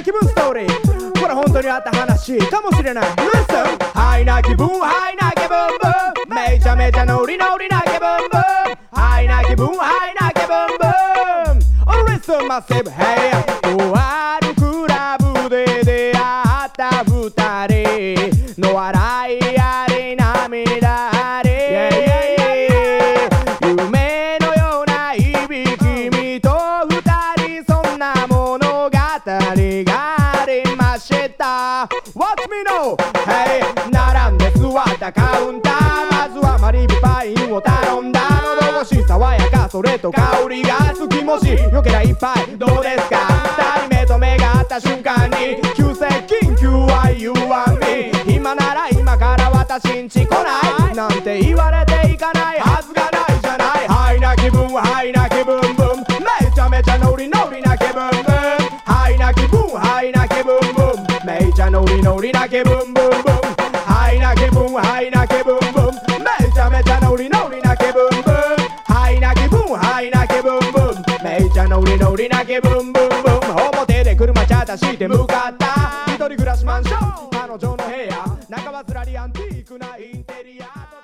気分ストーリー、これ本当にあった話かもしれない。 Listen ハイな気分ハイな気分ブン、めちゃめちゃノリノリな気分ブン、ハイな気分ハイな気分ブン。 Listen massive hey とあるクラブで出会った二人の笑いあり涙あり、夢のようないびき、君と二人そんな物語がありました。 Watch me know hey 並んで座ったカウンター、まずはマリブパインを頼んだ。喉越し爽やかそれと香りが好き、もしよけりゃ一杯どうですか。二人目と目が合った瞬間に急接近 QI you and me、 今なら今から私んち来ないなんて言われていかないはずがないじゃない。ハイな気分ハイな気分ブン、めちゃめちゃノリノリな気分ブン、ハイな気分ハイな気分ブン、めちゃノリノリな気分ブンブン、ハイな気分ハイな気分ブン、めちゃめちゃノリノリな気分ブン、ハイな気分ハイな気分ブン、めちゃノリノリな気分ブンブン。表で車チャーターして向かった一人暮らしマンション、彼女の部屋中はずらりアンティークなインテリア。